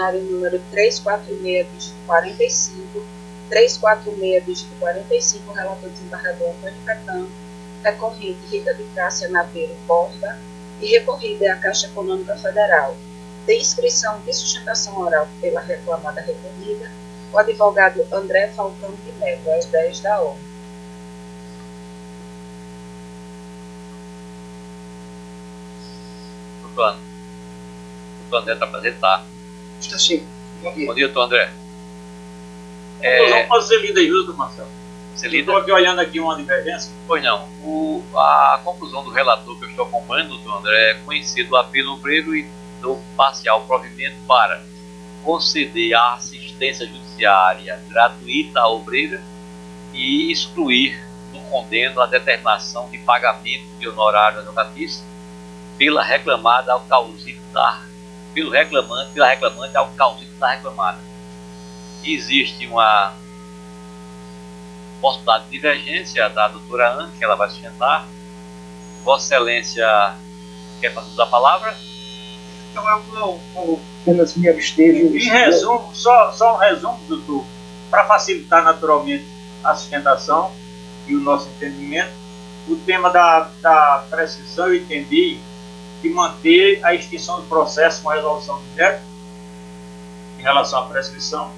número 346, dígito 45, 346, dígito 45, relator desembargador Antônio Catão, recorrente Rita de Cássia Naveiro Borba e recorrida é a Caixa Econômica Federal. De inscrição de sustentação oral pela reclamada recorrida, o advogado André Falcão de Mello, às 10 da ordem. Doutor André está presente, tá? Está sim. Bom dia, doutor André. A conclusão pode ser lida junto, Marcelo. Você lida? Estou aqui olhando aqui uma divergência. Pois não. A conclusão do relator que eu estou acompanhando, doutor André, é conhecer do apelo obreiro e do parcial provimento para conceder a assistência judiciária gratuita à obreira e excluir do condeno a determinação de pagamento de honorário advocatício pela reclamada ao causito pela reclamante ao causito da reclamada. Existe uma possibilidade de divergência da doutora Ana, que ela vai sustentar. Vossa Excelência quer fazer uso da palavra? Então eu apenas me abstejo. Em resumo, só um resumo, doutor, para facilitar naturalmente a sustentação e o nosso entendimento, o tema da prescrição eu entendi de manter a extinção do processo com a resolução do mérito em relação à prescrição,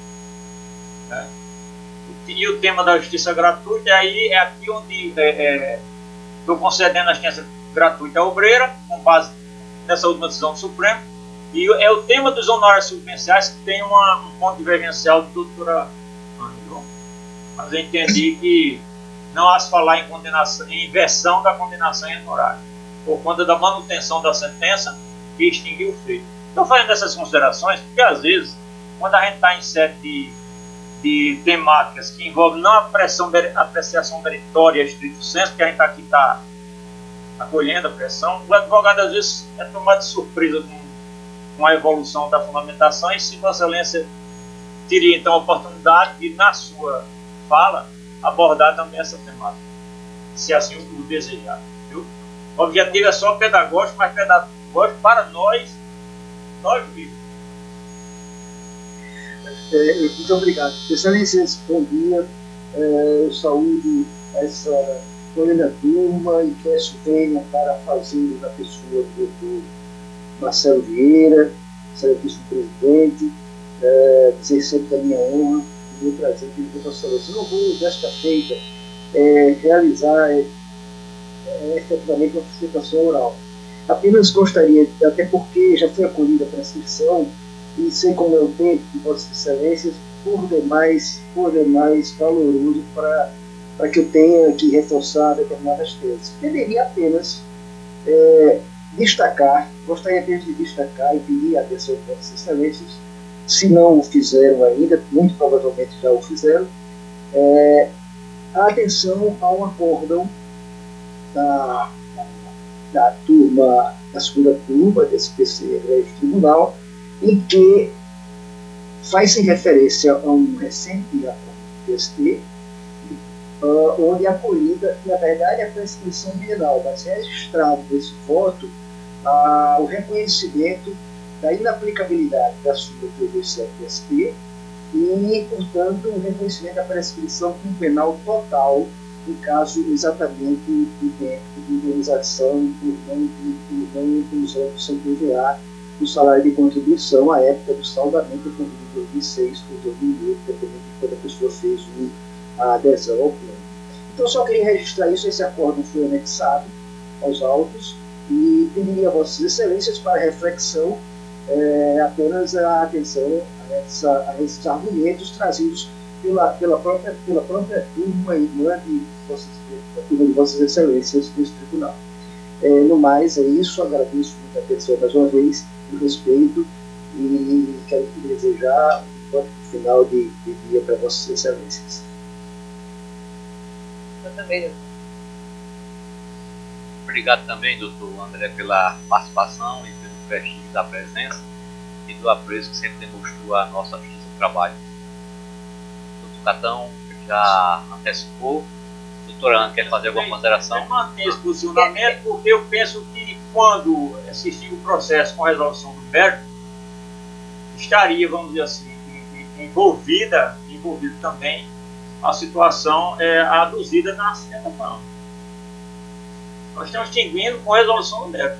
né? E o tema da justiça gratuita, aí é aqui onde estou concedendo a assistência gratuita à obreira, com base nessa última decisão do Supremo, e é o tema dos honorários subvenciais que tem um ponto divergencial de doutora Ana. Mas eu entendi que não há se falar em condenação, em inversão da condenação em honorário, por conta da manutenção da sentença que extinguiu o feito. Estou fazendo essas considerações porque, às vezes, quando a gente está em série de temáticas que envolvem não a apreciação meritória estrito senso, porque a gente aqui está acolhendo a pressão, o advogado, às vezes, é tomado de surpresa com a evolução da fundamentação, e se Vossa Excelência teria, então, a oportunidade de, na sua fala, abordar também essa temática, se assim o desejar. O objetivo é só pedagógico, mas pedagógico para nós vivos. Muito obrigado. Excelências, bom dia. Eu saúdo essa colina turma e peço venha para fazer da pessoa do doutor Marcelo Vieira, excelentíssimo presidente, dizer sempre da minha honra e meu prazer de vir para a Excelência. Eu não vou, desta feita, realizar efetivamente uma sustentação oral. Apenas gostaria, até porque já foi acolhida a prescrição e sei como é o tempo de Vossas Excelências, por demais valoroso para que eu tenha que reforçar determinadas teses. Poderia apenas gostaria apenas de destacar e pedir a atenção de Vossas Excelências, se não o fizeram ainda, muito provavelmente já o fizeram, a atenção ao acórdão da segunda turma desse tribunal, em que faz-se referência a um recente acordo do TST, onde a acolhida, na verdade, é a prescrição bienal, mas registrado nesse voto o reconhecimento da inaplicabilidade da súmula 327 do TST e, portanto, o reconhecimento da prescrição com penal total em caso exatamente de indenização por não inclusão do CPVA do salário de contribuição à época do saldamento ocorrido em 2006 por 2008, dependendo de quando a pessoa fez a adesão ao plano. Então, só queria registrar isso. Esse acordo foi anexado aos autos e pediria a Vossas Excelências para reflexão apenas a atenção a esses argumentos trazidos pela própria turma irmã da turma de Vossas Excelências desse tribunal. No mais, é isso. Agradeço muito a atenção mais uma vez, o respeito, e quero desejar um ótimo final de dia para Vossas Excelências. Eu também, doutor. Obrigado também, doutor André, pela participação e pelo prestígio da presença e do apreço que sempre demonstrou a nossa justiça do trabalho. Doutor Catão já antecipou. Doutora Ana, quer fazer alguma consideração? Eu mantenho esse posicionamento porque eu penso que quando se extingue o processo com resolução do mérito, estaria, vamos dizer assim, envolvida também a situação aduzida na sustentação. Nós estamos extinguindo com resolução do mérito.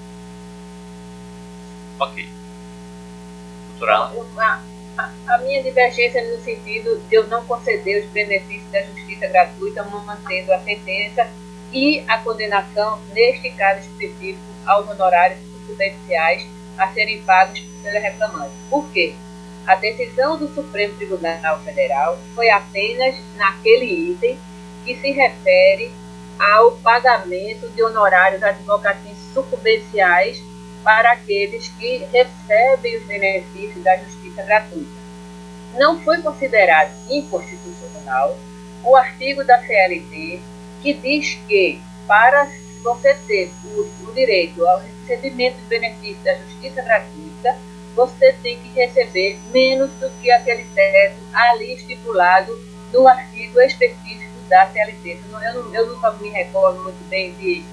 Ok. Doutora Ana? A minha divergência é no sentido de eu não conceder os benefícios da justiça gratuita, mantendo a sentença e a condenação, neste caso específico, aos honorários subsidiários a serem pagos pela reclamante. Por quê? A decisão do Supremo Tribunal Federal foi apenas naquele item que se refere ao pagamento de honorários advocatícios sucumbenciais para aqueles que recebem os benefícios da justiça gratuita. Não foi considerado inconstitucional o artigo da CLT que diz que, para você ter o direito ao recebimento de benefícios da justiça gratuita, você tem que receber menos do que aquele teto ali estipulado no artigo específico da CLT. Eu nunca me recordo muito bem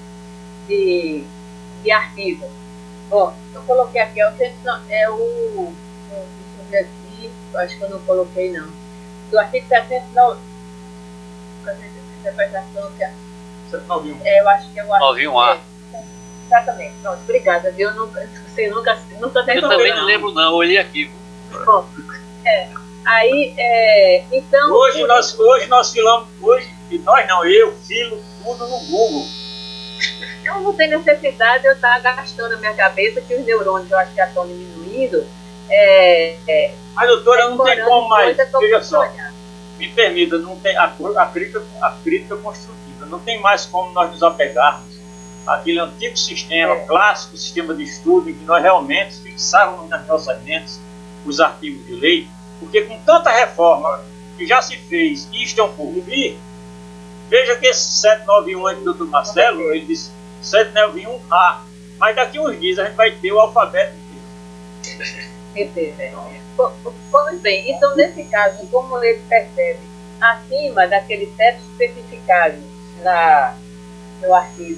de artigo. Bom, eu coloquei aqui, deixa eu ver aqui, acho que eu não coloquei não. Do artigo 709, interpretação que 791. Eu acho que é o artigo 91A. Exatamente, pronto, obrigada, viu? Eu nunca Eu também não lembro não, eu olhei aqui. Bom, aí, então... Hoje nós filamos, eu filo tudo no Google. Eu não tenho necessidade de eu estar gastando a minha cabeça, que os neurônios eu acho que já estão diminuindo. Mas, doutora, não tem como mais. Veja só, olhar. me permita, não tem a crítica construtiva. Não tem mais como nós nos apegarmos àquele antigo sistema, clássico sistema de estudo, em que nós realmente fixávamos nas nossas mentes os artigos de lei, porque com tanta reforma que já se fez e estão por vir, veja que esse 791 aí do doutor Marcelo, ele disse 791A, mas daqui uns dias a gente vai ter o alfabeto inteiro. Pois bem, então nesse caso, como ele percebe acima daquele teto especificado no artigo,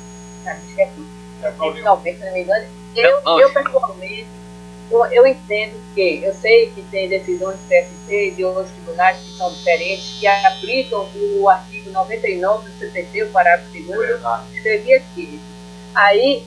se não me engano, eu pessoalmente, eu entendo que, eu sei que tem decisões do TST e de outros tribunais que são diferentes, que aplicam o artigo 99 do CPC, o parágrafo 2º, escrevi aqui. Aí,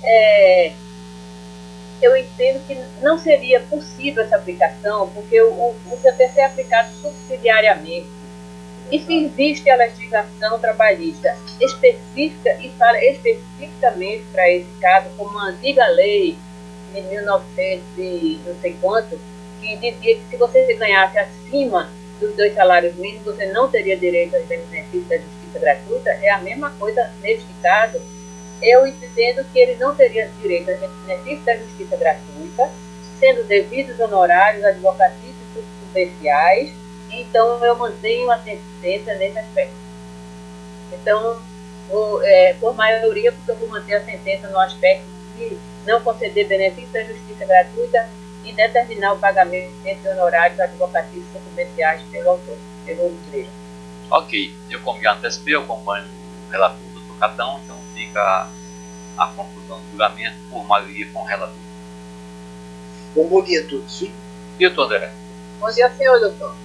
eu entendo que não seria possível essa aplicação, porque o CPC é aplicado subsidiariamente. E se existe a legislação trabalhista específica e fala especificamente para esse caso, como uma antiga lei de 1900 e não sei quanto, que dizia que se você ganhasse acima dos 2 salários mínimos, você não teria direito aos benefícios da justiça gratuita, é a mesma coisa neste caso. Eu entendo que ele não teria direito aos benefícios da justiça gratuita, sendo devidos honorários advocatícios subsidiários, então eu mantenho a sentença nesse aspecto. Então, por maioria, porque eu vou manter a sentença no aspecto de não conceder benefício da justiça gratuita e determinar o pagamento de honorários advocatícios subsidiários pelo autor, pelo direito. Ok, eu como já antecipei, eu acompanho o relator do Dr. Catão, então fica a conclusão do julgamento por maioria com o relator. Bom dia a todos. E o doutor André? Bom dia, senhor doutor.